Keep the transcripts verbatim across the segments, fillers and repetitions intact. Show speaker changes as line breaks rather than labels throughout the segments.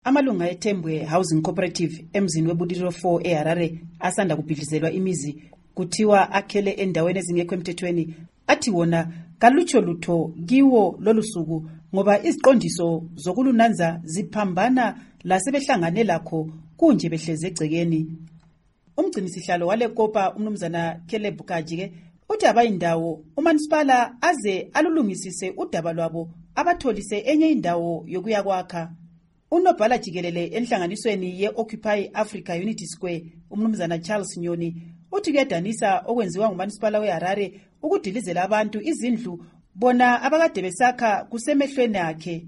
amalunga eThembwe Housing Cooperative emzini weBulilo four eHarare asanda kubhidlizelwa imizi kuthiwa akhele endaweni ezingekho emthethweni athi wona kalutsho lutho kiwo lolusuku ngoba iziqondiso zokulunanza ziphambana lasebehlangane lakho kunje behleze egcekeni. Umgcinisihlalo wale Kopa umnumzana Caleb Kajike uthi abayindawo umanisipala aze alulungisise udaba lwabo abatholise enye indawo yokuya kwakha. Unobhala jikelele enhlanganisweni ye-Occupy Africa Unity Square umnumzana Charles Nyoni uthi kuyadanisa okwenziwa ngumanisipala weHarare ukudilizela abantu izindlu bona abakade besakha kusemehlweni akhe.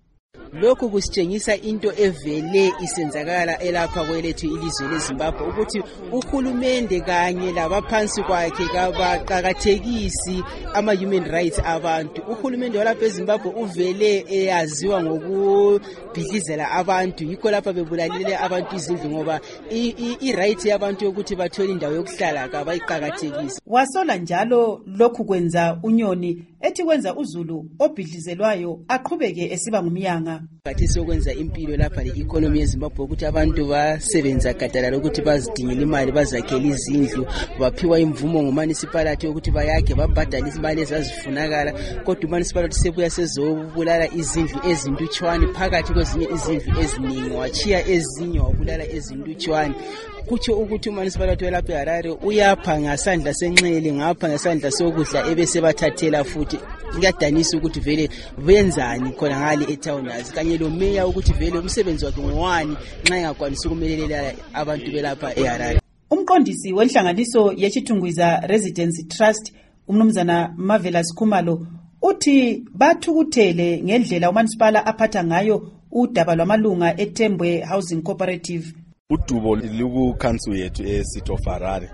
Lokhu kusitshengisa into evele isenzakala elapha kwelethu ilizwe leZimbabwe ukuthi uhulumende kanye labaphansi kwakhe kabaqhakathekisi ama human rights abantu. Uhulumende walapha eZimbabwe uvele eyaziwa ngokubhidlizela abantu, yikho lapha bebulalile abantu izindlu ngoba i-right yabantu ukuthi bathole indawo yokuhlala kabayiqhakathekisi.
Wasola njalo lokhu kwenza uNyoni ethi kwenza uZulu obhidlizelwayo aqhubeke esiba ngumyanga.
Kathi sokwenza impilo lapha le-economy yeZimbabwe ukuthi abantu basebenza gadalala ukuthi bazidingele imali bazakhele izindlu baphiwa imvumo ngumanisipality ukuthi bayakhe babhadale imali ezazifunakala kodwa umanisipality sebuya sezobulala izindlu ezintutshwane phakathi kwezinye izindlu eziningi wachiya ezinye wabulala ezintutshwane. Kutsho ukuthi umanisipality welapha eHarare uyapha ngasandla senxele ngapha ngasandla sokudla ebese bathathela futhi. Kuyadanisa ukuthi vele benzani khona ngale etownazi kanye lo meya ukuthi vele umsebenzi wakhe ngowani nxa engakwanisa ukumelelela abantu belapha eHarare.
Umqondisi wenhlanganiso yechithungwiza Residence Trust umnumzana Marvelous Khumalo uthi bathukuthele ngendlela umanisipala aphatha ngayo udaba lwamalunga eThembwe Housing Cooperative.
Udubo liku council yethu eCity of Harare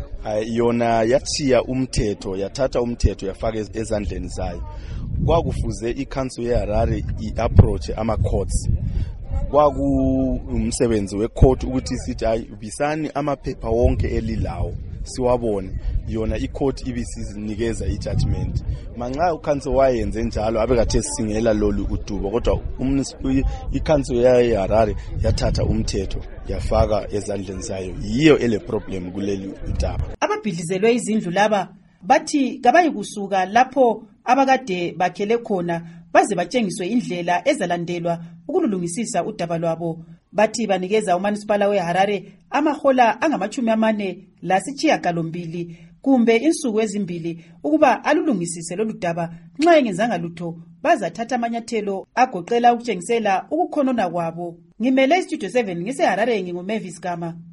yona yathiya umthetho yathatha umthetho yafaka ezandleni zayo. Kwakufuze iCouncil yeHarare iapproach ama courts. Kwaku umsebenzi wecourt ukuthi sithi ayibisani amaphepha wonke elilawo siwabone yona icourt ibisinikeza ijudgment. Manxa uCouncil wayenze njalo abekathe singela lolu udubo kodwa iCouncil yeHarare yathatha umthetho yafaka ezandleni zayo. Yiyo ele problem kuleli udaba.
Ababhidlizelwe izindlu laba bathi kabayikusuka lapho abakade bakhele khona baze batshengiswe indlela ezalandelwa ukulungisisa udaba lwabo. Bathi banikeza umanisipala weHarare amahola angamachumi amane lasitshiyagalombili kumbe insuku ezimbili ukuba alulungisise lolu daba. Nxa engenzanga lutho bazathatha amanyathelo agoqela ukutshengisela ukukhonona kwabo. Ngimele iStudio seven ngiseHarare nginguMavis Gama.